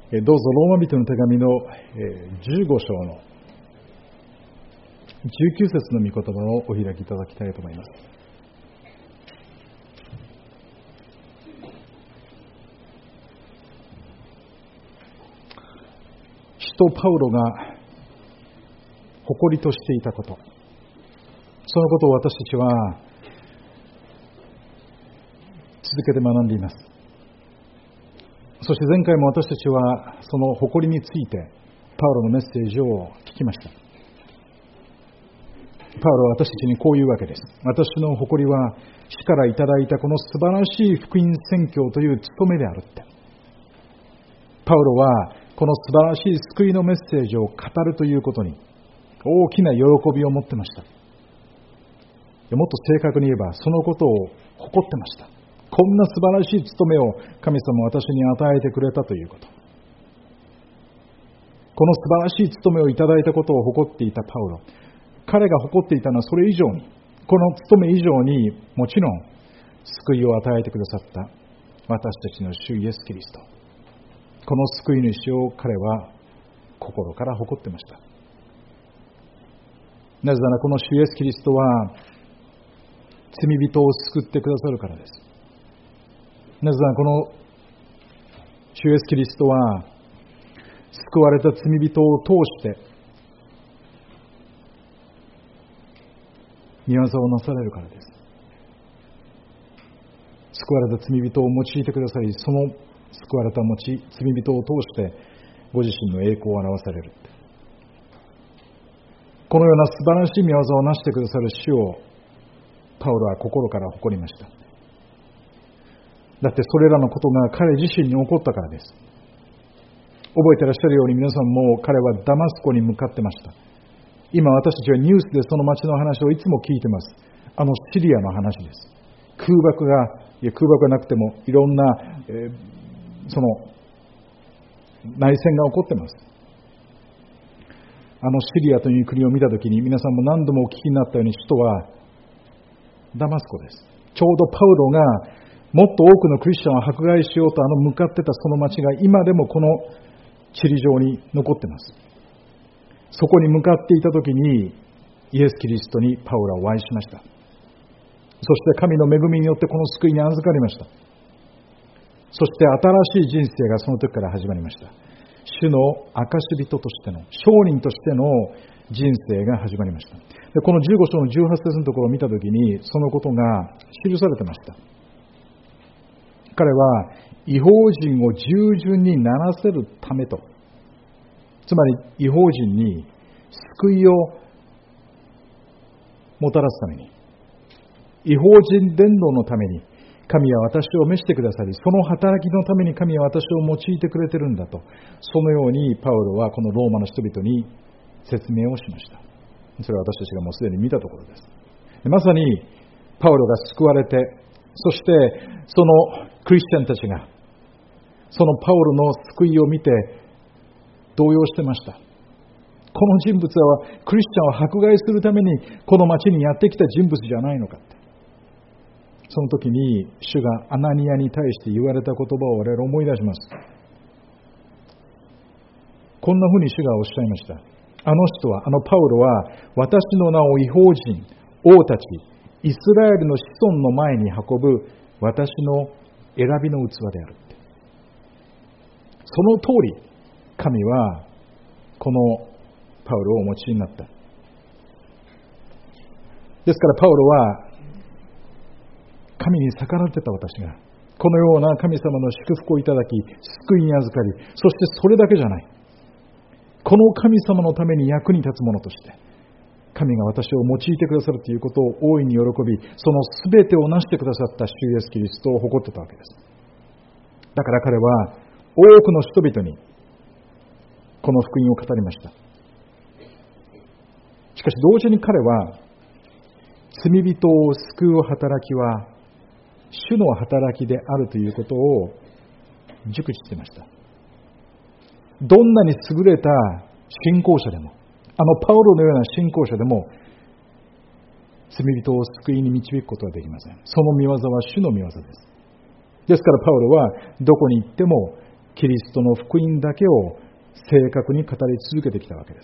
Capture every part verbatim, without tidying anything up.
どうぞローマ人の手紙のじゅうご章のじゅうきゅう節の御言葉をお開きいただきたいと思います。使徒パウロが誇りとしていたこと、そのことを私たちは続けて学んでいます。そして前回も私たちはその誇りについてパウロのメッセージを聞きました。パウロは私たちにこう言うわけです。私の誇りは主からいただいたこの素晴らしい福音宣教という務めであるって。パウロはこの素晴らしい救いのメッセージを語るということに大きな喜びを持ってました。もっと正確に言えばそのことを誇ってました。こんな素晴らしい務めを神様は私に与えてくれたということ。この素晴らしい務めをいただいたことを誇っていたパウロ。彼が誇っていたのはそれ以上に、この務め以上にもちろん救いを与えてくださった私たちの主イエス・キリスト。この救い主を彼は心から誇ってました。なぜならこの主イエス・キリストは罪人を救ってくださるからです。なぜならこの主イエス・キリストは救われた罪人を通して御業をなされるからです。救われた罪人を用いてくださり、その救われた後、罪人を通してご自身の栄光を表される。このような素晴らしい御業をなしてくださる主をパウロは心から誇りました。だってそれらのことが彼自身に起こったからです。覚えてらっしゃるように皆さんも彼はダマスコに向かってました。今私たちはニュースでその町の話をいつも聞いてます。あのシリアの話です。空爆が、いや空爆がなくてもいろんな、えー、その内戦が起こってます。あのシリアという国を見たときに皆さんも何度もお聞きになったように首都はダマスコです。ちょうどパウロがもっと多くのクリスチャンを迫害しようとあの向かってたその町が今でもこの地理上に残っています。そこに向かっていたときにイエス・キリストにパウロはお会いしました。そして神の恵みによってこの救いに預かりました。そして新しい人生がその時から始まりました。主の証人としての、証人としての人生が始まりました。でこのじゅうご章のじゅうはち節のところを見たときにそのことが記されてました。彼は異邦人を従順にならせるためと、つまり異邦人に救いをもたらすために、異邦人伝道のために神は私を召してくださり、その働きのために神は私を用いてくれてるんだと、そのようにパウロはこのローマの人々に説明をしました。それは私たちがもうすでに見たところです。まさにパウロが救われて、そしてそのクリスチャンたちがそのパウロの救いを見て動揺してました。この人物はクリスチャンを迫害するためにこの町にやってきた人物じゃないのかって。その時に主がアナニアに対して言われた言葉を我々思い出します。こんなふうに主がおっしゃいました。あの人は、あのパウロは私の名を異邦人、王たち、イスラエルの子孫の前に運ぶ私の選びの器であるって。その通り神はこのパウロをお持ちになった。ですからパウロは神に逆らってた私がこのような神様の祝福をいただき救いに預かり、そしてそれだけじゃない、この神様のために役に立つ者として神が私を用いてくださるということを大いに喜び、その全てを成してくださった主イエスキリストを誇ってたわけです。だから彼は多くの人々にこの福音を語りました。しかし同時に彼は罪人を救う働きは主の働きであるということを熟知していました。どんなに優れた信仰者でも、あのパウロのような信仰者でも罪人を救いに導くことはできません。その御業は主の御業です。ですからパウロはどこに行ってもキリストの福音だけを正確に語り続けてきたわけです。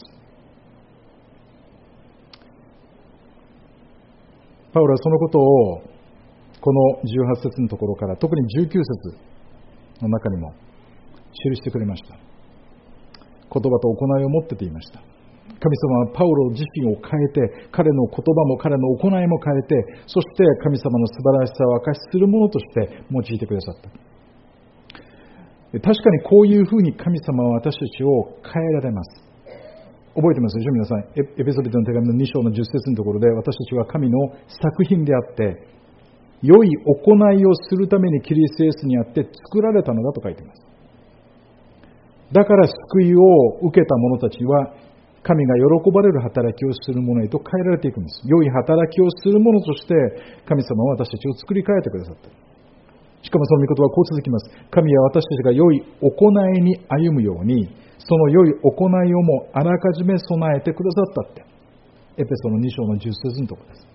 パウロはそのことをこのじゅうはち節のところから特にじゅうきゅう節の中にも記してくれました。言葉と行いを持ってと言いました。神様はパウロ自身を変えて、彼の言葉も彼の行いも変えて、そして神様の素晴らしさを証しするものとして用いてくださった。確かにこういうふうに神様は私たちを変えられます。覚えてますでしょ皆さん。エペソビトの手紙のに章のじゅっ節のところで、私たちは神の作品であって、良い行いをするためにキリストイエスにあって作られたのだと書いています。だから救いを受けた者たちは、神が喜ばれる働きをする者へと変えられていくんです。良い働きをする者として、神様は私たちを作り変えてくださった。しかもその御言葉はこう続きます。神は私たちが良い行いに歩むように、その良い行いをもあらかじめ備えてくださったって。エペソのに章のじゅっ節のところです。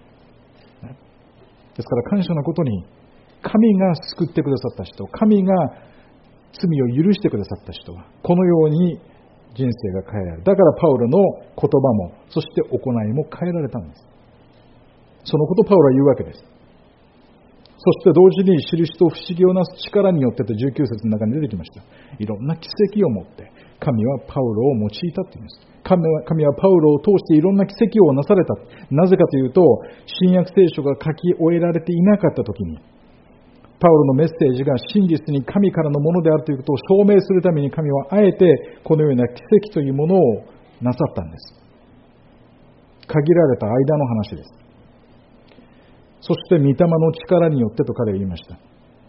ですから感謝のことに、神が救ってくださった人、神が罪を許してくださった人は、このように人生が変えられる。だからパウロの言葉も、そして行いも変えられたんです。そのことをパウロは言うわけです。そして同時に印と不思議をなす力によってとじゅうきゅう節の中に出てきました。いろんな奇跡を持って神はパウロを用いたというんです。神は、神はパウロを通していろんな奇跡をなされた。なぜかというと、新約聖書が書き終えられていなかったときに、パウロのメッセージが真実に神からのものであるということを証明するために神はあえてこのような奇跡というものをなさったんです。限られた間の話です。そして御霊の力によってと彼は言いました。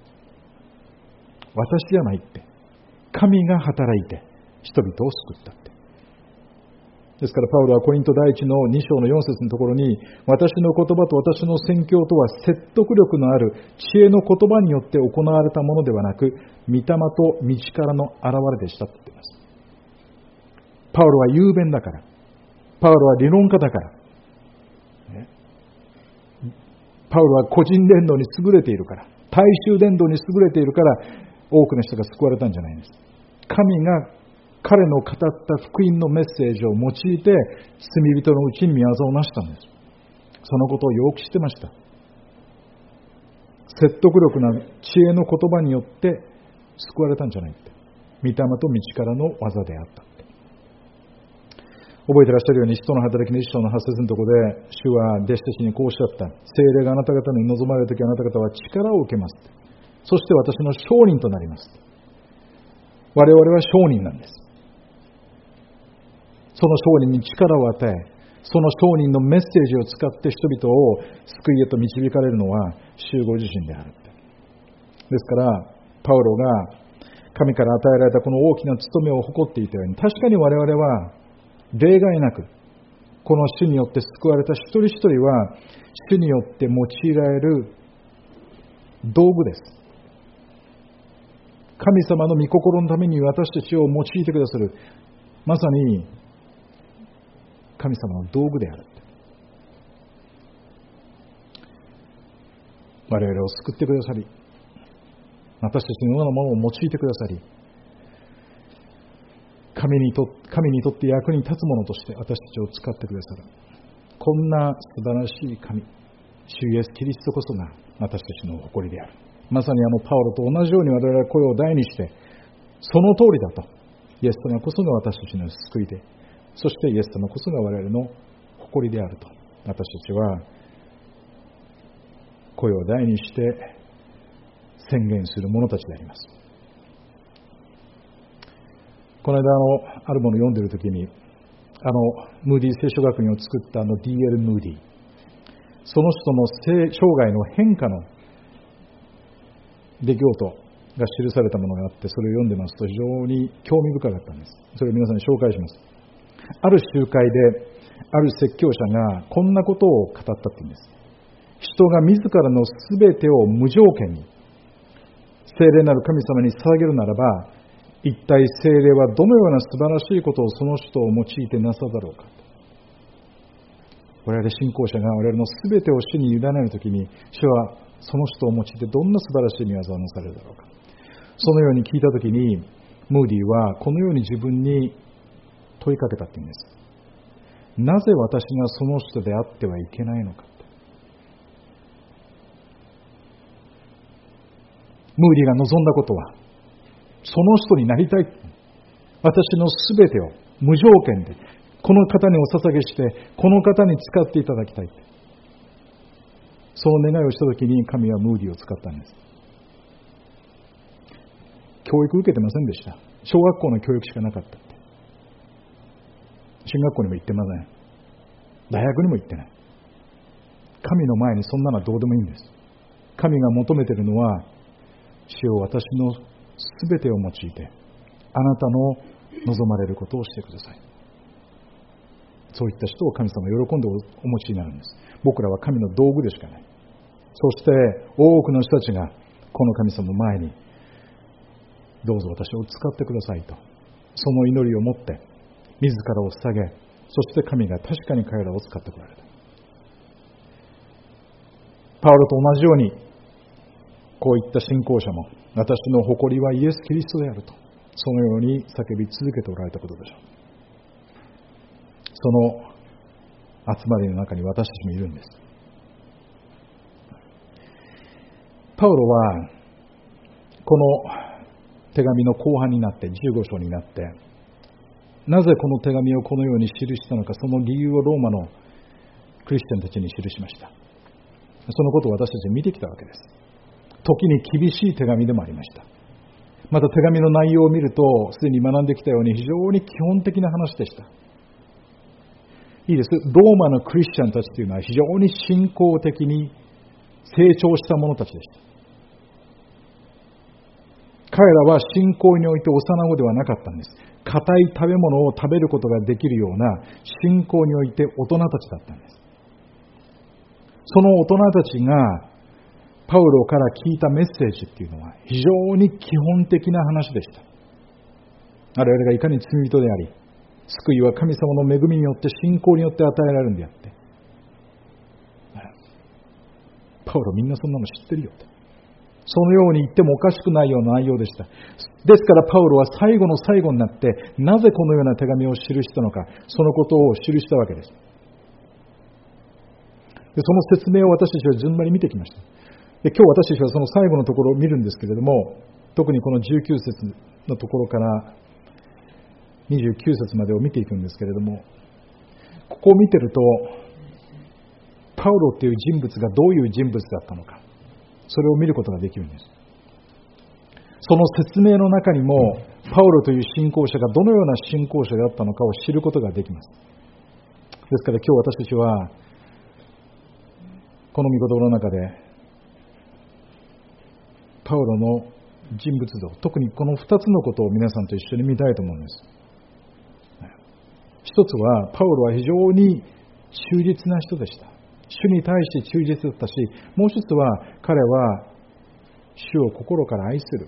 私じゃないって。神が働いて人々を救ったって。ですからパウロはコリント第一のに章のよん節のところに、私の言葉と私の宣教とは説得力のある知恵の言葉によって行われたものではなく、御霊と道からの現れでしたって言っています。パウロは雄弁だから。パウロは理論家だから。ね、パウロは個人伝道に優れているから。大衆伝道に優れているから、多くの人が救われたんじゃないんです。神が彼の語った福音のメッセージを用いて、罪人のうちに御業を成したんです。そのことをよく知ってました。説得力な知恵の言葉によって救われたんじゃないって。御霊と道からの技であったって。覚えてらっしゃるように、使徒の働きの一章の八節のところで、主は弟子たちにこうおっしゃった。聖霊があなた方に望まれるとき、あなた方は力を受けます。そして私の証人となります。我々は証人なんです。その証人に力を与え、その証人のメッセージを使って人々を救いへと導かれるのは主ご自身である。ですから、パウロが神から与えられたこの大きな務めを誇っていたように、確かに我々は例外なく、この主によって救われた一人一人は、主によって用いられる道具です。神様の御心のために私たちを用いてくださる、まさに神様の道具である。我々を救ってくださり、私たちのようなものを用いてくださり、神にと、神にとって役に立つものとして私たちを使ってくださる。こんな素晴らしい神、主イエスキリストこそが私たちの誇りである。まさにあのパウロと同じように我々は声を大にして、その通りだと、イエス様こそが私たちの救いで、そしてイエス様こそが我々の誇りであると、私たちは声を大にして宣言する者たちであります。この間あのあるものを読んでいるときに、あのムーディ聖書学院を作ったあの ディーエル ムーディ、その人の生涯の変化の出来事が記されたものがあって、それを読んでますと非常に興味深かったんです。それを皆さんに紹介します。ある集会である説教者がこんなことを語ったって言うんです。人が自らのすべてを無条件に聖霊なる神様に捧げるならば、一体聖霊はどのような素晴らしいことをその人を用いてなさだろうか。我々信仰者が我々のすべてを主に委ねるときに、主はその人を用いてどんな素晴らしい御業をなされるだろうか。 そのように聞いたときに、ムーディはこのように自分に問いかけたっていうんです。なぜ私がその人であってはいけないのか。ムーディが望んだことは、その人になりたい。私のすべてを無条件で、この方にお捧げして、この方に使っていただきたい。その願いをしたときに、神はムーディを使ったんです。教育受けてませんでした。小学校の教育しかなかったって。進学校にも行ってません。大学にも行ってない。神の前にそんなのはどうでもいいんです。神が求めているのは、主よ、私のすべてを用いて、あなたの望まれることをしてください。そういった人を神様は喜んでお持ちになるんです。僕らは神の道具でしかない。そして多くの人たちがこの神様の前に、どうぞ私を使ってくださいと、その祈りを持って自らを捧げ、そして神が確かに彼らを使ってこられた。パウロと同じように、こういった信仰者も、私の誇りはイエス・キリストであると、そのように叫び続けておられたことでしょう。その集まりの中に私たちもいるんです。パウロはこの手紙の後半になって、じゅうご章になって、なぜこの手紙をこのように記したのか、その理由をローマのクリスチャンたちに記しました。そのことを私たち見てきたわけです。時に厳しい手紙でもありました。また手紙の内容を見ると、すでに学んできたように非常に基本的な話でした。いいです。ローマのクリスチャンたちというのは非常に信仰的に成長した者たちでした。彼らは信仰において幼子ではなかったんです。硬い食べ物を食べることができるような信仰において大人たちだったんです。その大人たちがパウロから聞いたメッセージっていうのは非常に基本的な話でした。我々がいかに罪人であり、救いは神様の恵みによって信仰によって与えられるんであって、パウロみんなそんなの知ってるよと、そのように言ってもおかしくないような内容でした。ですからパウロは最後の最後になって、なぜこのような手紙を記したのか、そのことを記したわけです。でその説明を私たちは順番に見てきました。で今日私たちはその最後のところを見るんですけれども、特にこのじゅうきゅう節のところからにじゅうきゅう節までを見ていくんですけれども、ここを見てるとパウロっていう人物がどういう人物だったのか、それを見ることができるんです。その説明の中にもパウロという信仰者がどのような信仰者であったのかを知ることができます。ですから今日私たちはこの御言葉の中でパウロの人物像、特にこのふたつのことを皆さんと一緒に見たいと思うんです。一つはパウロは非常に忠実な人でした。主に対して忠実だったし、もう一つは彼は主を心から愛する、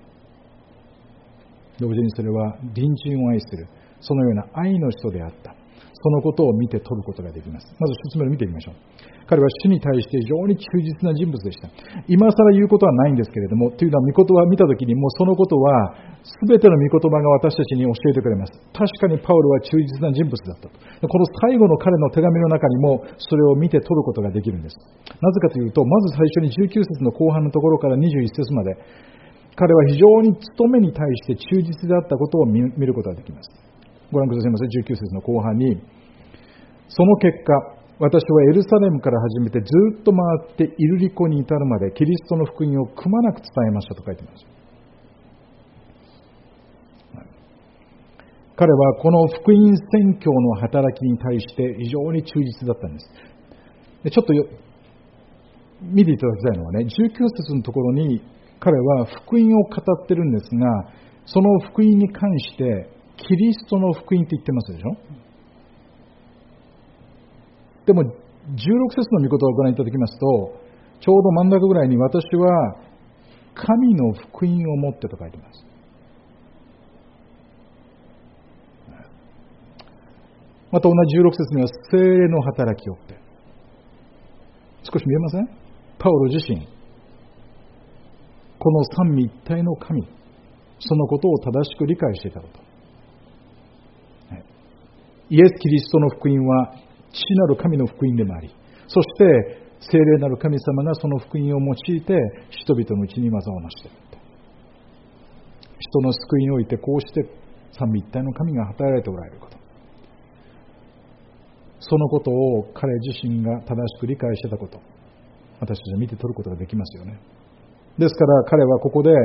同時にそれは隣人を愛する、そのような愛の人であった。そのことを見て取ることができます。まず一つ目を見てみましょう。彼は主に対して非常に忠実な人物でした。今更言うことはないんですけれども、というのは御言葉を見たときにもうそのことは全ての御言葉が私たちに教えてくれます。確かにパウロは忠実な人物だったと。この最後の彼の手紙の中にもそれを見て取ることができるんです。なぜかというと、まず最初にじゅうきゅう節の後半のところからにじゅういち節まで、彼は非常に務めに対して忠実であったことを見ることができます。ご覧くださいませ。じゅうきゅう節の後半に、その結果、私はエルサレムから始めてずっと回ってイルリコに至るまでキリストの福音をくまなく伝えましたと書いています。彼はこの福音宣教の働きに対して非常に忠実だったんです。でちょっとよ見ていただきたいのはね、じゅうきゅう節のところに彼は福音を語ってるんですが、その福音に関してキリストの福音って言ってますでしょ。でもじゅうろく節の御言葉をご覧いただきますと、ちょうど真ん中ぐらいに私は神の福音を持ってと書いています。また同じじゅうろく節には聖霊の働きをって、少し見えません？パウロ自身この三位一体の神、そのことを正しく理解していたこと。イエス・キリストの福音は父なる神の福音でもあり、そして聖霊なる神様がその福音を用いて人々のうちに技を成している。人の救いにおいてこうして三位一体の神が働いておられること、そのことを彼自身が正しく理解していたこと、私たちは見て取ることができますよね。ですから彼はここで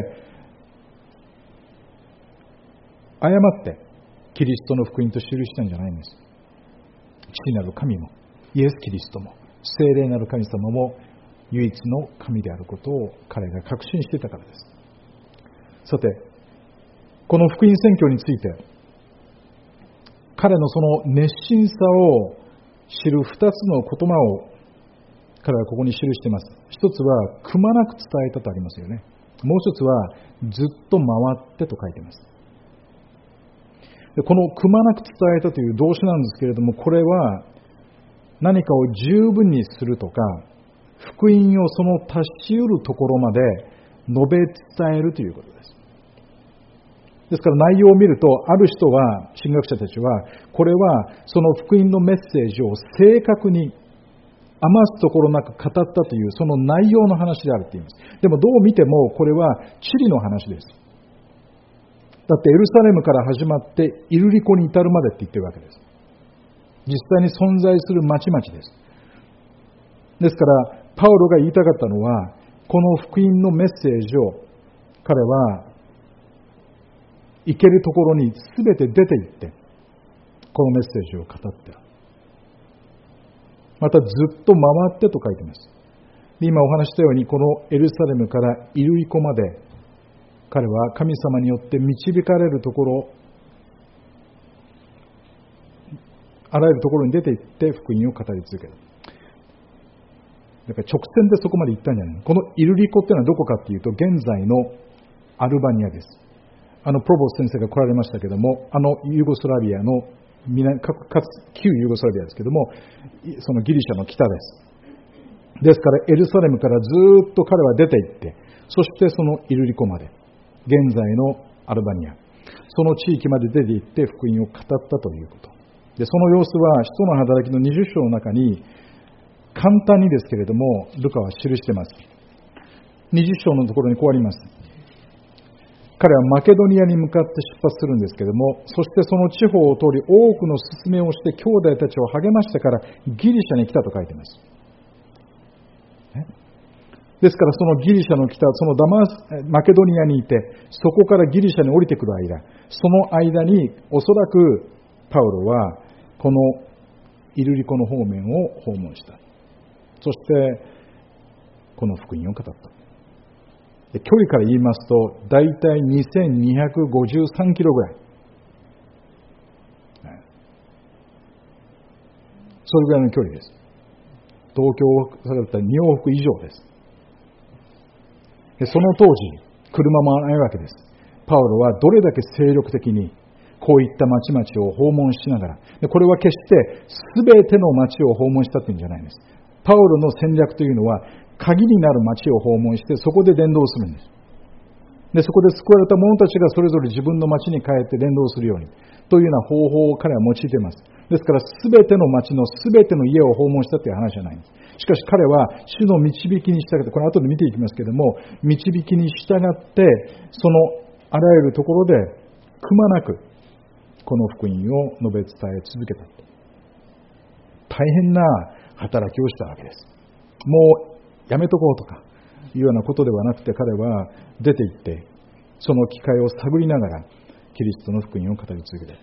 誤ってキリストの福音と記したんじゃないんです。父なる神もイエス・キリストも聖霊なる神様も唯一の神であることを彼が確信していたからです。さて、この福音宣教について彼のその熱心さを知る二つの言葉を彼はここに記しています。一つはくまなく伝えたとありますよね。もう一つはずっと回ってと書いています。でこのくまなく伝えたという動詞なんですけれども、これは何かを十分にするとか福音をその達し得るところまで述べ伝えるということです。ですから内容を見ると、ある人は、神学者たちはこれはその福音のメッセージを正確に余すところなく語ったというその内容の話であると言います。でもどう見てもこれは地理の話です。だってエルサレムから始まってイルリコに至るまでって言ってるわけです。実際に存在する町々です。ですからパウロが言いたかったのは、この福音のメッセージを彼は行けるところに全て出て行ってこのメッセージを語っている。またずっと回ってと書いています。今お話したように、このエルサレムからイルリコまで彼は神様によって導かれるところ、あらゆるところに出て行って福音を語り続ける。だから直線でそこまで行ったんじゃない。このイルリコっていうのはどこかっていうと、現在のアルバニアです。あのプロボス先生が来られましたけども、あのユーゴスラビアの南かつ旧ユーゴスラビアですけども、そのギリシャの北です。ですからエルサレムからずっと彼は出て行って、そしてそのイルリコまで、現在のアルバニア、その地域まで出て行って福音を語ったということ。で、その様子は使徒の働きのにじゅっ章の中に簡単にですけれどもルカは記しています。にじゅっ章のところにこうあります。彼はマケドニアに向かって出発するんですけれども、そしてその地方を通り多くの勧めをして兄弟たちを励ましてからギリシャに来たと書いています。ですからそのギリシャの北、そのダマスマケドニアにいて、そこからギリシャに降りてくる間、その間におそらくパウロはこのイルリコの方面を訪問した。そしてこの福音を語った。距離から言いますとだいたいにせんにひゃくごじゅうさんキロぐらい、それぐらいの距離です。東京からだったらに往復以上です。その当時車もないわけです。パウロはどれだけ精力的にこういった町々を訪問しながら、これは決して全ての町を訪問したというんじゃないんです。パウロの戦略というのは鍵になる町を訪問してそこで伝道するんです。でそこで救われた者たちがそれぞれ自分の町に帰って伝道するようにというような方法を彼は用いています。ですから全ての町の全ての家を訪問したという話じゃないんです。しかし彼は主の導きに従って、これ後で見ていきますけれども、導きに従ってそのあらゆるところでくまなくこの福音を述べ伝え続けた。大変な働きをしたわけです。もうやめとこうとかいうようなことではなくて、彼は出て行ってその機会を探りながらキリストの福音を語り続けていった。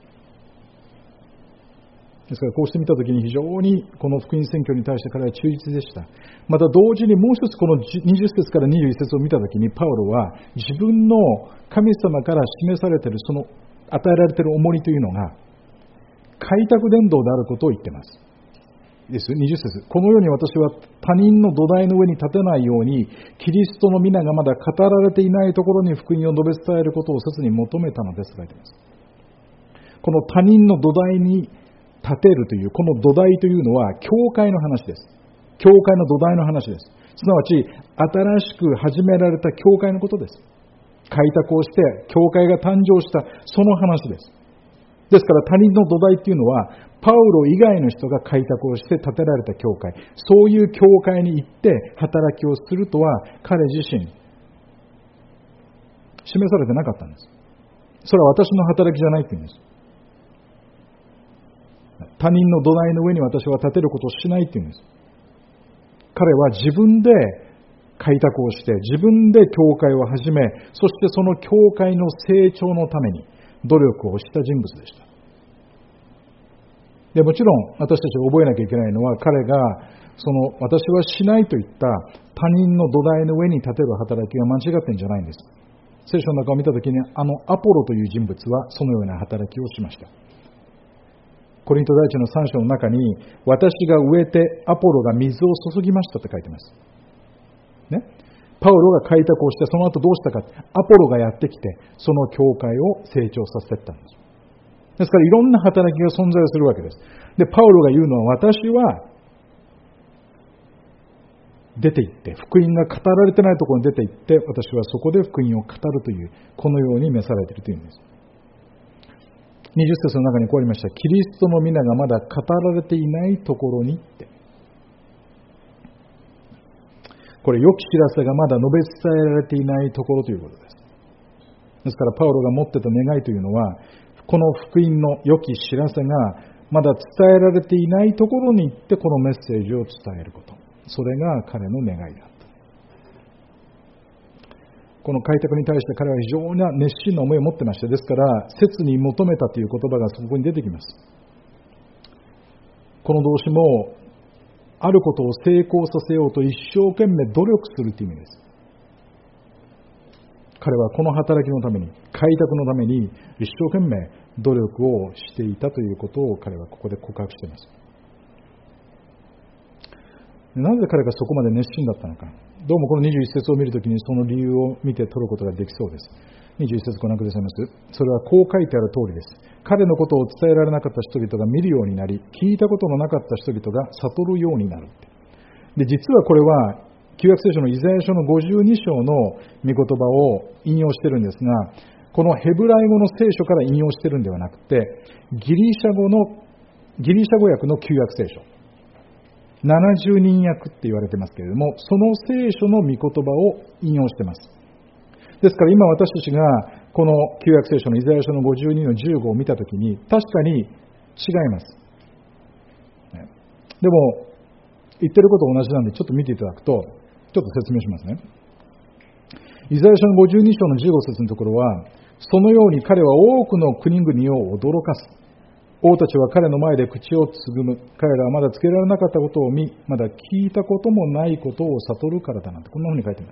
ですからこうして見たときに非常にこの福音宣教に対して彼は忠実でした。また同時にもう一つこのにじゅっ節からにじゅういち節を見たときに、パウロは自分の神様から示されているその与えられている重荷というのが開拓伝道であることを言っています。です。にじゅっ節、このように私は他人の土台の上に立てないようにキリストの皆がまだ語られていないところに福音を述べ伝えることを切に求めたのですと書いています。この他人の土台に立てるというこの土台というのは教会の話です。教会の土台の話です。 すなわち、新しく始められた教会のことです。開拓をして、教会が誕生した、その話です。ですから、他人の土台っていうのは、パウロ以外の人が開拓をして建てられた教会、そういう教会に行って働きをするとは、彼自身、示されてなかったんです。それは私の働きじゃないって言うんです。他人の土台の上に私は建てることをしないって言うんです。彼は自分で開拓をして、自分で教会を始め、そしてその教会の成長のために努力をした人物でした。でもちろん私たちが覚えなきゃいけないのは、彼がその私はしないといった他人の土台の上に立てる働きが間違ってるんじゃないんです。聖書の中を見たときに、あのアポロという人物はそのような働きをしました。コリント第一のさん章の中に、私が植えてアポロが水を注ぎましたって書いてます。ね、パウロが開拓をして、その後どうしたか、アポロがやってきて、その教会を成長させていったんです。ですからいろんな働きが存在するわけです。で、パウロが言うのは、私は出て行って、福音が語られてないところに出て行って、私はそこで福音を語るという、このように召されているというんです。にじゅっ節の中にこうありました。キリストの皆がまだ語られていないところにって。これ、良き知らせがまだ述べ伝えられていないところということです。ですから、パウロが持ってた願いというのは、この福音の良き知らせがまだ伝えられていないところに行って、このメッセージを伝えること。それが彼の願いだった。この開拓に対して彼は非常な熱心な思いを持ってまして、ですから、切に求めたという言葉がそこに出てきます。この動詞も、あることを成功させようと一生懸命努力するという意味です。彼はこの働きのために、開拓のために一生懸命努力をしていたということを彼はここで告白しています。なぜ彼がそこまで熱心だったのか。どうもこのにじゅういち節を見るときにその理由を見て取ることができそうです。にじゅういち節ご覧くださいます。それはこう書いてある通りです。彼のことを伝えられなかった人々が見るようになり、聞いたことのなかった人々が悟るようになる。で、実はこれは旧約聖書のイザヤ書のごじゅうに章の御言葉を引用しているんですが、このヘブライ語の聖書から引用しているんではなくて、ギリシャ語のギリシャ語訳の旧約聖書、ななじゅうにん訳って言われてますけれども、その聖書の御言葉を引用しています。ですから今私たちがこの旧約聖書のイザヤ書のごじゅうにのじゅうごを見たときに、確かに違います。でも言ってること同じなんで、ちょっと見ていただくと、ちょっと説明しますね。イザヤ書のごじゅうに章のじゅうご節のところは、そのように彼は多くの国々を驚かす。王たちは彼の前で口をつぐむ。彼らはまだつけられなかったことを見、まだ聞いたこともないことを悟るからだなんて、こんなふうに書いています。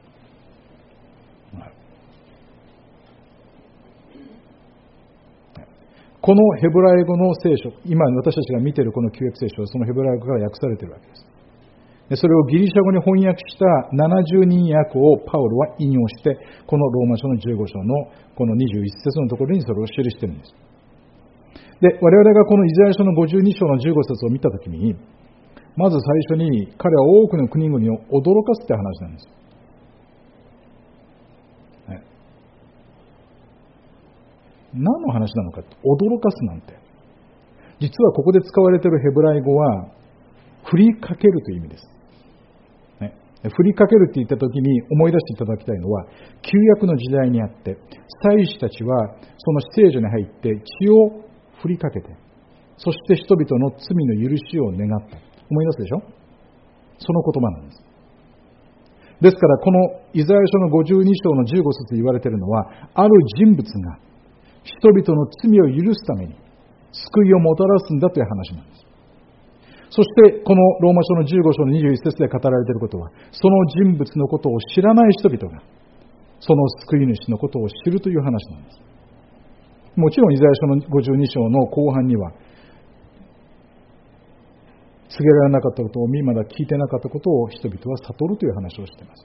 このヘブライ語の聖書、今私たちが見ているこの旧約聖書はそのヘブライ語から訳されているわけです。それをギリシャ語に翻訳したななじゅうにん訳をパウロは引用して、このローマ書のじゅうご章のこのにじゅういち節のところにそれを記しているんです。で、我々がこのイザヤ書のごじゅうに章のじゅうご節を見たときに、まず最初に彼は多くの国々を驚かすって話なんです。ね、何の話なのか、驚かすなんて。実はここで使われているヘブライ語は、振りかけるという意味です。振りかけるって言ったときに思い出していただきたいのは、旧約の時代にあって、祭司たちはその聖所に入って血を振りかけて、そして人々の罪の許しを願った。思い出すでしょ？その言葉なんです。ですから、このイザヤ書のごじゅうに章のじゅうご節で言われているのは、ある人物が人々の罪を許すために救いをもたらすんだという話なんです。そして、このローマ書のじゅうご章のにじゅういち節で語られていることは、その人物のことを知らない人々が、その救い主のことを知るという話なんです。もちろん、イザヤ書のごじゅうに章の後半には、告げられなかったことを見、まだ聞いてなかったことを人々は悟るという話をしています。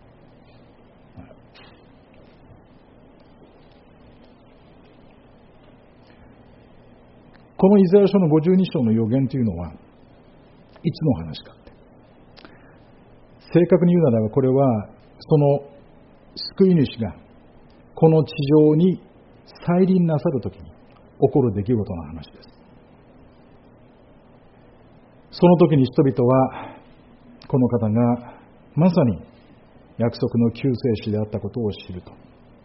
このイザヤ書のごじゅうに章の予言というのは、いつの話かって。 正確に言うならば、これはその救い主がこの地上に再臨なさるときに起こる出来事の話です。その時に人々はこの方がまさに約束の救世主であったことを知ると。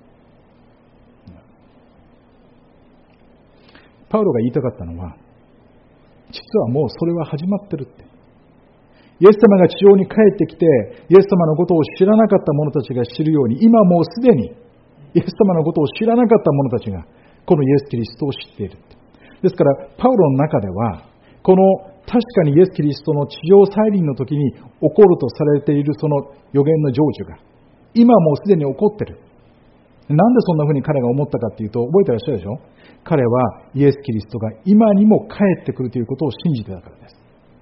パウロが言いたかったのは、実はもうそれは始まってるって。イエス様が地上に帰ってきて、イエス様のことを知らなかった者たちが知るように、今もうすでにイエス様のことを知らなかった者たちがこのイエス・キリストを知っている。ですからパウロの中では、この確かにイエス・キリストの地上再臨の時に起こるとされているその予言の成就が今もうすでに起こっている。なんでそんなふうに彼が思ったかというと、覚えてらっしゃるでしょ。彼はイエス・キリストが今にも帰ってくるということを信じてたからです。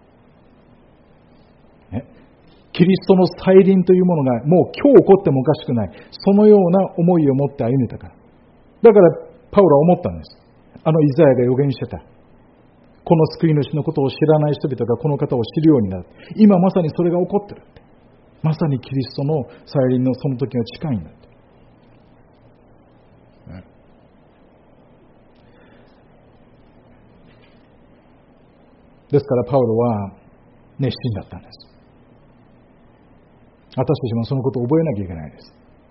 ね、キリストの再臨というものがもう今日起こってもおかしくない、そのような思いを持って歩んでたから。だからパウロは思ったんです。あのイザヤが予言してた、この救い主のことを知らない人々がこの方を知るようになる。今まさにそれが起こってる。まさにキリストの再臨のその時が近いんだ。ですからパウロは熱心だったんです。私たちもそのことを覚えなきゃいけないです。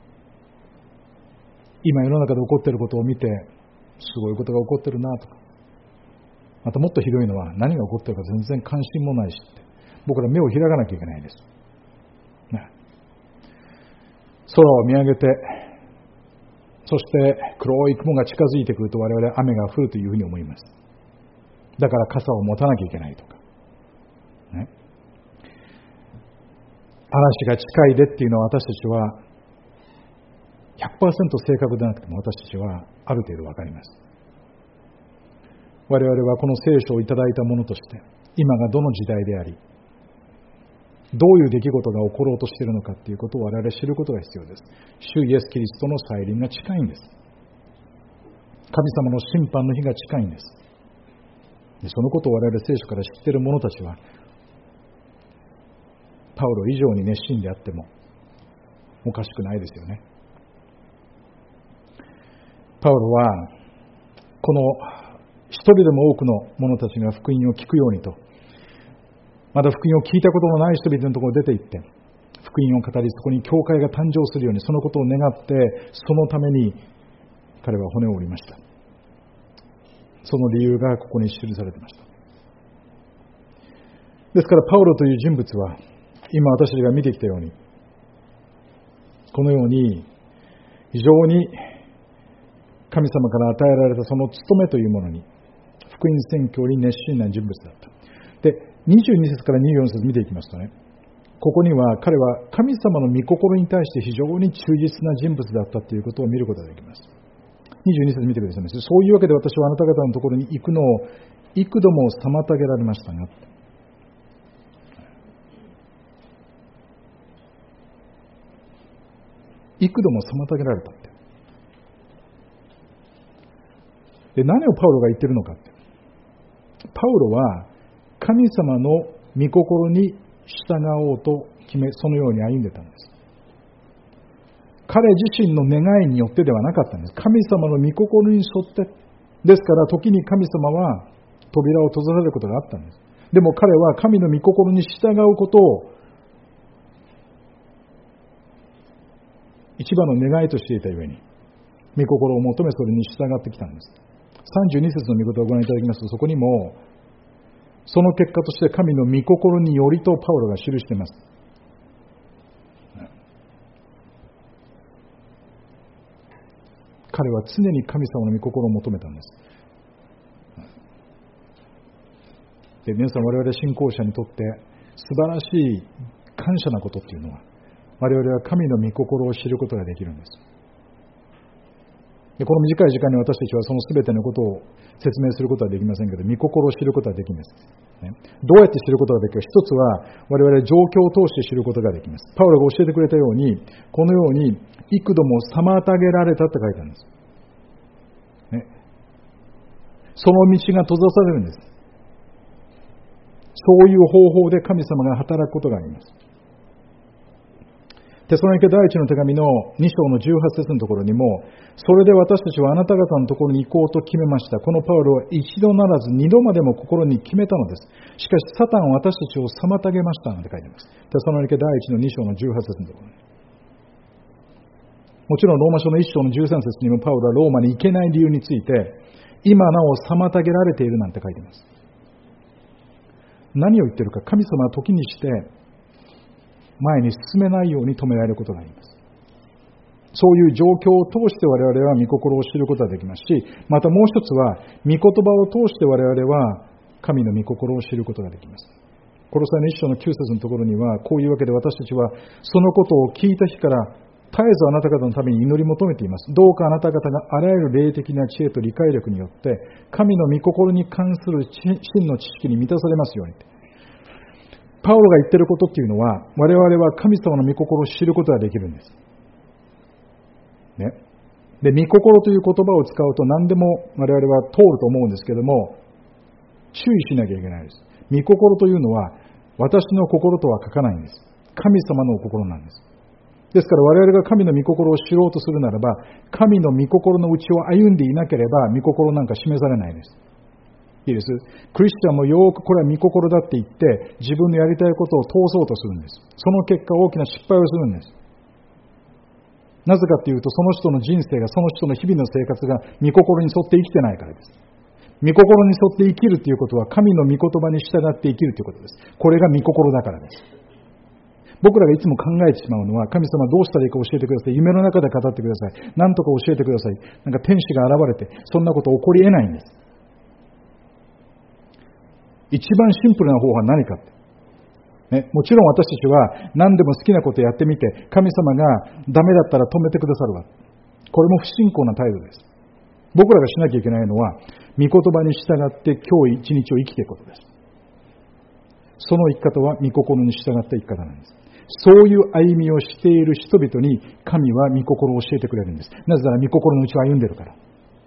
今世の中で起こっていることを見て、すごいことが起こってるなとか、またもっとひどいのは何が起こっているか全然関心もないしって、僕ら目を開かなきゃいけないです。ね、空を見上げて、そして黒い雲が近づいてくると我々は雨が降るというふうに思います。だから傘を持たなきゃいけないとか、ね、嵐が近いでっていうのは私たちは ひゃくパーセント 正確でなくても私たちはある程度わかります。我々はこの聖書をいただいたものとして今がどの時代であり、どういう出来事が起ころうとしているのかということを我々は知ることが必要です。主イエス・キリストの再臨が近いんです。神様の審判の日が近いんです。そのことを我々聖書から知っている者たちは、パウロ以上に熱心であってもおかしくないですよね。パウロはこの一人でも多くの者たちが福音を聞くようにと、まだ福音を聞いたことのない人々のところに出て行って福音を語り、そこに教会が誕生するように、そのことを願って、そのために彼は骨を折りました。その理由がここに記されていました。ですからパウロという人物は今私たちが見てきたように、このように非常に神様から与えられたその務めというものに、福音宣教に熱心な人物だった。で、にじゅうに節からにじゅうよん節見ていきますとね、ここには彼は神様の御心に対して非常に忠実な人物だったということを見ることができます。にじゅうに節見てください。そういうわけで私はあなた方のところに行くのを幾度も妨げられましたが、幾度も妨げられたって。で、何をパウロが言ってるのかって。パウロは神様の御心に従おうと決め、そのように歩んでたんです。彼自身の願いによってではなかったんです。神様の御心に沿って。ですから時に神様は扉を閉ざされることがあったんです。でも彼は神の御心に従うことを一番の願いとしていたゆえに、御心を求めそれに従ってきたんです。さんじゅうに節の御言葉をご覧いただきますと、そこにもその結果として神の御心によりとパウロが記しています。彼は常に神様の御心を求めたんです。で、皆さん、我々信仰者にとって素晴らしい感謝なことっていうのは、我々は神の御心を知ることができるんです。で、この短い時間に私たちはその全てのことを説明することはできませんけど、御心を知ることはできます。ね、どうやって知ることができるか。一つは我々状況を通して知ることができます。パウロが教えてくれたように、このように幾度も妨げられたって書いてあるんです。ね、その道が閉ざされるんです。そういう方法で神様が働くことがあります。 テサロニケ第一の手紙のに章のじゅうはち節のところにも、それで私たちはあなた方のところに行こうと決めました。このパウロは一度ならず二度までも心に決めたのです。しかしサタンは私たちを妨げましたなんて書いています。テサロニケ第一のに章のじゅうはち節のところに。もちろんローマ書のいち章のじゅうさん節にもパウロはローマに行けない理由について、今なお妨げられているなんて書いています。何を言っているか、神様は時にして前に進めないように止められることがあります。そういう状況を通して我々は御心を知ることができますし、またもう一つは御言葉を通して我々は神の御心を知ることができます。コロサイの一章のきゅう節のところにはこういうわけで、私たちはそのことを聞いた日から絶えずあなた方のために祈り求めています。どうかあなた方があらゆる霊的な知恵と理解力によって神の御心に関する真の知識に満たされますように。パウロが言っていることっていうのは、我々は神様の御心を知ることができるんです。ね。で、御心という言葉を使うと何でも我々は通ると思うんですけども、注意しなきゃいけないです。御心というのは私の心とは書かないんです。神様のお心なんです。ですから我々が神の御心を知ろうとするならば、神の御心の内を歩んでいなければ御心なんか示されないです。いいです。クリスチャンもよくこれは御心だって言って自分のやりたいことを通そうとするんです。その結果大きな失敗をするんです。なぜかというと、その人の人生が、その人の日々の生活が御心に沿って生きてないからです。御心に沿って生きるということは神の御言葉に従って生きるということです。これが御心だからです。僕らがいつも考えてしまうのは、神様どうしたらいいか教えてください。夢の中で語ってください。何とか教えてください。なんか天使が現れて、そんなこと起こり得ないんです。一番シンプルな方法は何かって。ね、もちろん私たちは何でも好きなことやってみて、神様がダメだったら止めてくださるわ。これも不信仰な態度です。僕らがしなきゃいけないのは、御言葉に従って今日一日を生きていくことです。その生き方は御心に従った生き方なんです。そういう歩みをしている人々に神は御心を教えてくれるんです。なぜなら御心のうちを歩んでるから。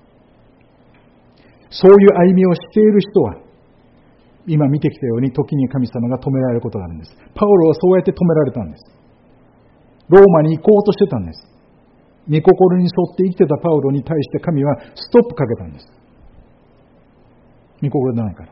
そういう歩みをしている人は、今見てきたように時に神様が止められることがあるんです。パウロはそうやって止められたんです。ローマに行こうとしてたんです。御心に沿って生きてたパウロに対して神はストップかけたんです。御心じゃないから。だ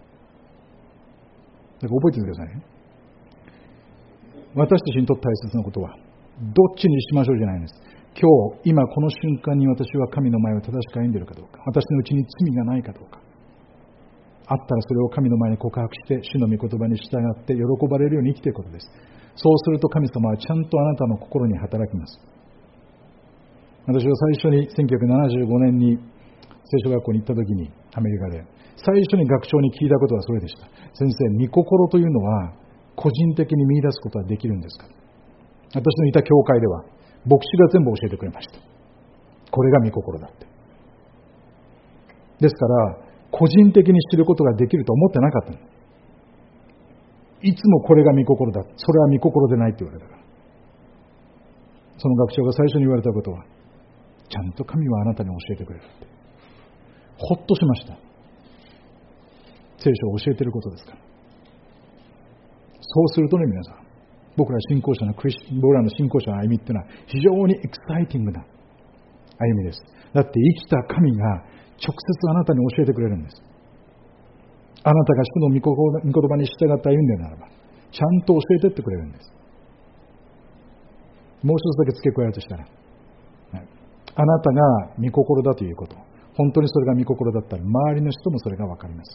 から覚えててくださいね。私たちにとって大切なことは、どっちにしましょうじゃないんです。今日、今この瞬間に私は神の前を正しく歩んでいるかどうか、私のうちに罪がないかどうか、あったらそれを神の前に告白して、主の御言葉に従って喜ばれるように生きていくことです。そうすると神様はちゃんとあなたの心に働きます。私は最初にせんきゅうひゃくななじゅうごねんに聖書学校に行った時に、アメリカで最初に学長に聞いたことはそれでした。先生、御心というのは個人的に見出すことはできるんですか？私のいた教会では牧師が全部教えてくれました。これが御心だって。ですから個人的に知ることができると思ってなかったの。いつもこれが御心だ、それは御心でないって言われたから。その学長が最初に言われたことは、ちゃんと神はあなたに教えてくれるって。ほっとしました。聖書を教えていることですから。そうするとね、皆さん、僕ら信仰者のクリス僕らの信仰者の歩みっていうのは非常にエクサイティングな歩みです。だって生きた神が直接あなたに教えてくれるんです。あなたが主の御言葉に従って歩んでいるならば、ちゃんと教えてってくれるんです。もう一つだけ付け加えるとしたら、あなたが御心だということ、本当にそれが御心だったら周りの人もそれが分かります。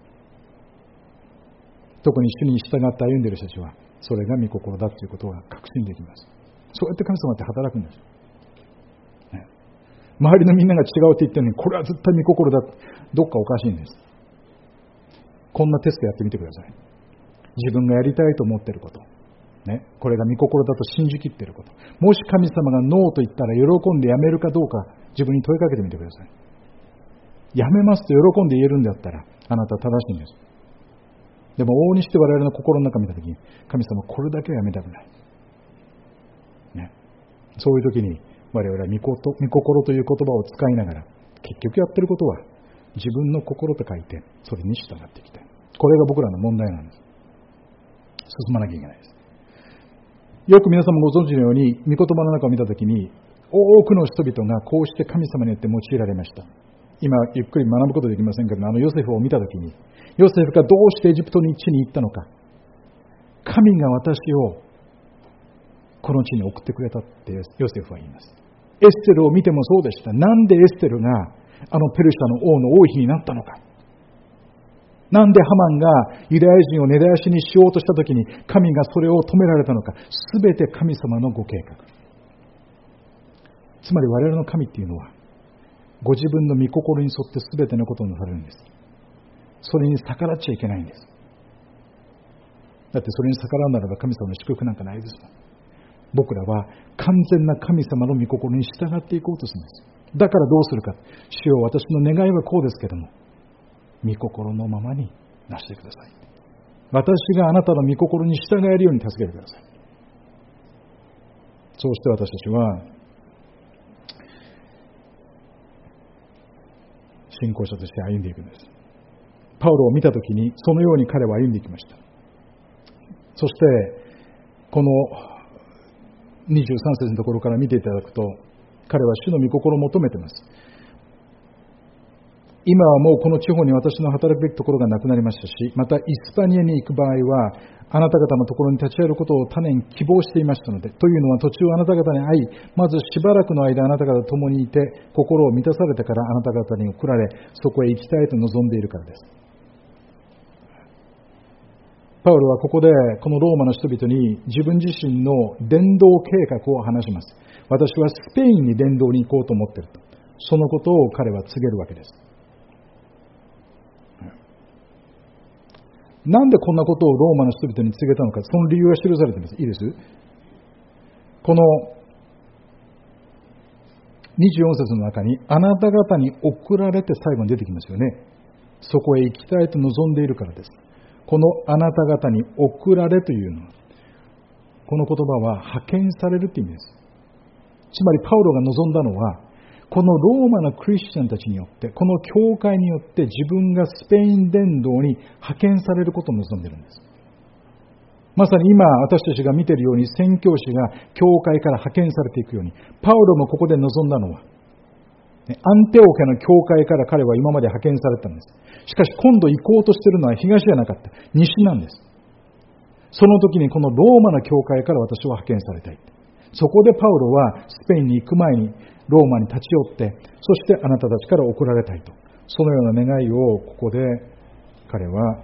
特に主に従って歩んでいる人たちはそれが御心だということが確信できます。そうやって神様って働くんです、ね、周りのみんなが違うって言ってるのにこれは絶対御心だ、どっかおかしいんです。こんなテストやってみてください。自分がやりたいと思っていること、ね、これが御心だと信じきっていること、もし神様がノーと言ったら喜んでやめるかどうか自分に問いかけてみてください。やめますと喜んで言えるんだったらあなたは正しいんです。でも往々にして我々の心の中を見たときに、神様これだけはやめたくない、ね、そういう時に我々は御心という言葉を使いながら結局やってることは自分の心と書いてそれに従っていきたい。これが僕らの問題なんです。進まなきゃいけないです。 よく皆様ご存知のように、御言葉の中を見たときに、多くの人々がこうして神様によって用いられました。今、ゆっくり学ぶことできませんけど、あのヨセフを見たときに、ヨセフがどうしてエジプトに地に行ったのか、神が私をこの地に送ってくれたってヨセフは言います。エステルを見てもそうでした。なんでエステルがあのペルシャの王の王妃になったのか。なんでハマンがユダヤ人を根絶やしにしようとしたときに神がそれを止められたのか。すべて神様のご計画。つまり我々の神っていうのは、ご自分の御心に沿ってすべてのことをなされるんです。それに逆らっちゃいけないんです。だってそれに逆らうならば神様の祝福なんかないですもん。僕らは完全な神様の御心に従っていこうとするんです。だからどうするか。主よ、私の願いはこうですけども、御心のままになしてください。私があなたの御心に従えるように助けてください。そうして私たちは信仰者として歩んでいくんです。パウロを見たときにそのように彼は歩んでいきました。そしてこのにじゅうさん節のところから見ていただくと、彼は主の御心を求めています。今はもうこの地方に私の働くべきところがなくなりましたし、またイスパニアに行く場合はあなた方のところに立ち会えることを種に希望していましたので、というのは途中あなた方に会い、まずしばらくの間あなた方と共にいて心を満たされてからあなた方に送られ、そこへ行きたいと望んでいるからです。パウロはここでこのローマの人々に自分自身の伝道計画を話します。私はスペインに伝道に行こうと思っていると。そのことを彼は告げるわけです。なんでこんなことをローマの人々に告げたのか、その理由が記されています。いいです。このにじゅうよん節の中に、あなた方に送られて最後に出てきますよね。そこへ行きたいと望んでいるからです。このあなた方に送られというのは、この言葉は派遣されるという意味です。つまりパウロが望んだのは、このローマのクリスチャンたちによって、この教会によって自分がスペイン伝道に派遣されることを望んでいるんです。まさに今私たちが見ているように宣教師が教会から派遣されていくように、パウロもここで望んだのは、アンテオケの教会から彼は今まで派遣されたんです。しかし今度行こうとしているのは東じゃなかった。西なんです。その時にこのローマの教会から私は派遣されたい。そこでパウロはスペインに行く前にローマに立ち寄って、そしてあなたたちから送られたいと。そのような願いをここで彼は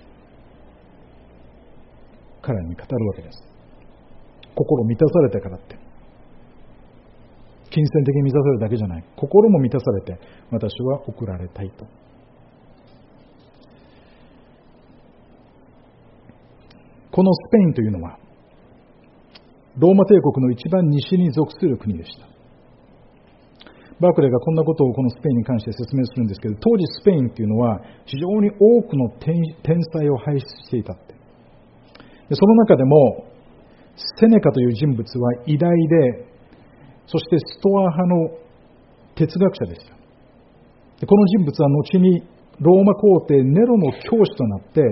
彼に語るわけです。心満たされてからって。金銭的に満たされるだけじゃない。心も満たされて私は送られたいと。このスペインというのはローマ帝国の一番西に属する国でした。バークレーがこんなことをこのスペインに関して説明するんですけど、当時スペインというのは非常に多くの天才を輩出していたって。でその中でもセネカという人物は偉大で、そしてストア派の哲学者でした。でこの人物は後にローマ皇帝ネロの教師となって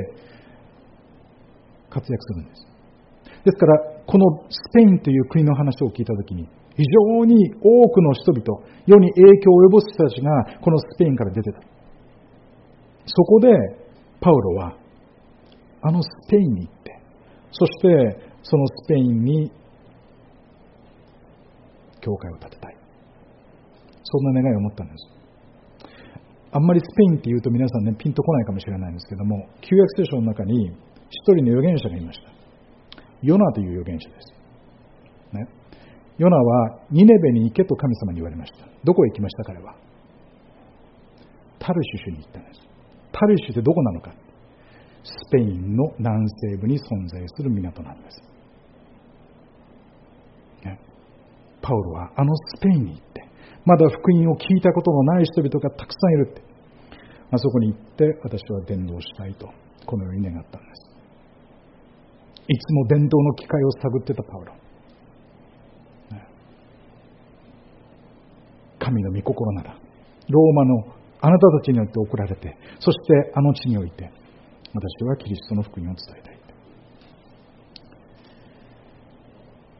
活躍するんです。ですからこのスペインという国の話を聞いたときに、非常に多くの人々、世に影響を及ぼす人たちがこのスペインから出てた。そこでパウロはあのスペインに行って、そしてそのスペインに教会を建てたい。そんな願いを持ったんです。あんまりスペインって言うと皆さんね、ピンとこないかもしれないんですけども、旧約聖書の中に一人の預言者がいました。ヨナという預言者です。ね、ヨナはニネベに行けと神様に言われました。どこへ行きました彼は？タルシュシュに行ったんです。タルシュってどこなのか？スペインの南西部に存在する港なんです。ね、パウロはあのスペインに行って、まだ福音を聞いたことのない人々がたくさんいるって、あそこに行って私は伝道したいとこのように願ったんです。いつも伝道の機会を探ってたパウロ、ね、神の御心ならローマのあなたたちによって送られて、そしてあの地において私はキリストの福音を伝えたい。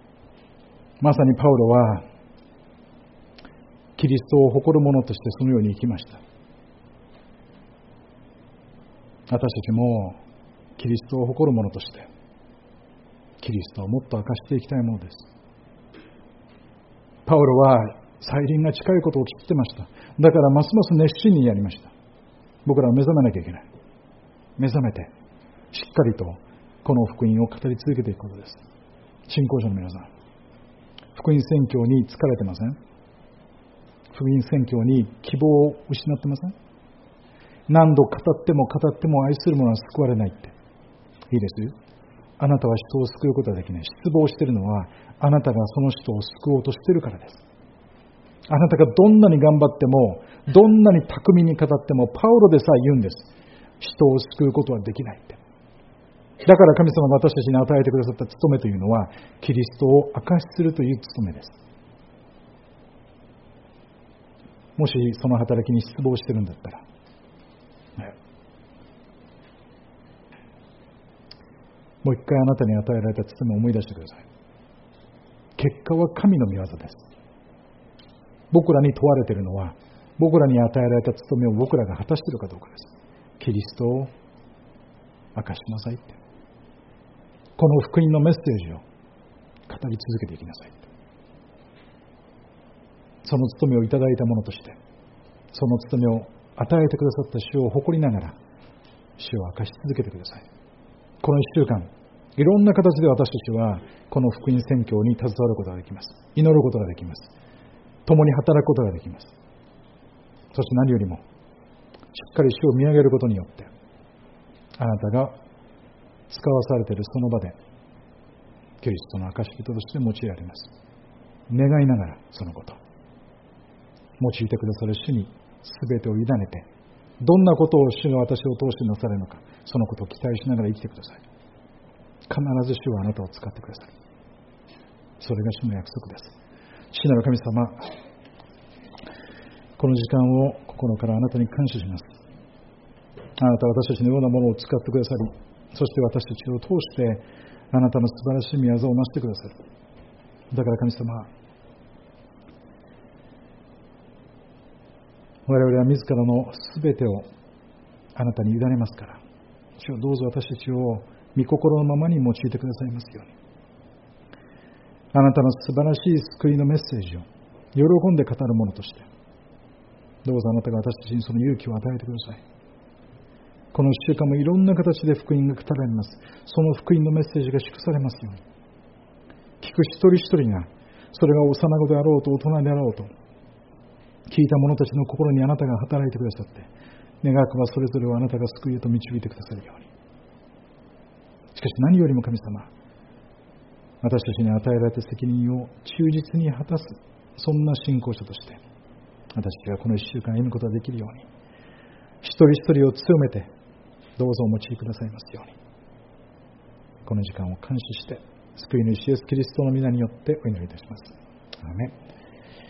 まさにパウロはキリストを誇る者としてそのように生きました。私たちもキリストを誇る者としてキリストをもっと明かしていきたいものです。パウロは再臨が近いことを知ってました。だからますます熱心にやりました。僕らは目覚めなきゃいけない。目覚めてしっかりとこの福音を語り続けていくことです。信仰者の皆さん、福音宣教に疲れてません？福音宣教に希望を失ってません？何度語っても語っても愛する者は救われないって。いいですよ。あなたは人を救うことはできない。失望しているのはあなたがその人を救おうとしているからです。あなたがどんなに頑張ってもどんなに巧みに語ってもパウロでさえ言うんです。人を救うことはできないって。だから神様が私たちに与えてくださった務めというのはキリストを証しするという務めです。もしその働きに失望しているんだったら、ね、もう一回あなたに与えられた務めを思い出してください。結果は神の御業です。僕らに問われているのは僕らに与えられた務めを僕らが果たしているかどうかです。キリストを明かしなさいって。この福音のメッセージを語り続けていきなさい。その務めをいただいたものとしてその務めを与えてくださった主を誇りながら主を明かし続けてください。この一週間いろんな形で私たちはこの福音宣教に携わることができます。祈ることができます。共に働くことができます。そして何よりもしっかり主を見上げることによってあなたが使わされているその場でキリストの証人として用いられます。願いながらそのこと用いてくださる主に全てを委ねてどんなことを主が私を通してなされるのかそのことを期待しながら生きてください。必ず主はあなたを使ってくださる。それが主の約束です。父なる神様、この時間を心からあなたに感謝します。あなたは私たちのようなものを使ってくださり、そして私たちを通してあなたの素晴らしい御業をなしてくださる。だから神様、我々は自らのすべてをあなたに委ねますから、主よどうぞ私たちを御心のままに用いてくださいますように。あなたの素晴らしい救いのメッセージを喜んで語るものとして、どうぞあなたが私たちにその勇気を与えてください。この一週間もいろんな形で福音が語られます。その福音のメッセージが祝されますように。聞く一人一人が、それが幼子であろうと大人であろうと、聞いた者たちの心にあなたが働いてくださって、願わくばそれぞれをあなたが救いへと導いてくださるように。しかし何よりも神様、私たちに与えられた責任を忠実に果たす、そんな信仰者として私たちがこの一週間歩むことができるように、一人一人を強めてどうぞお持ちくださいますように。この時間を感謝して救い主イエスキリストの皆によってお祈りいたします。アーメン。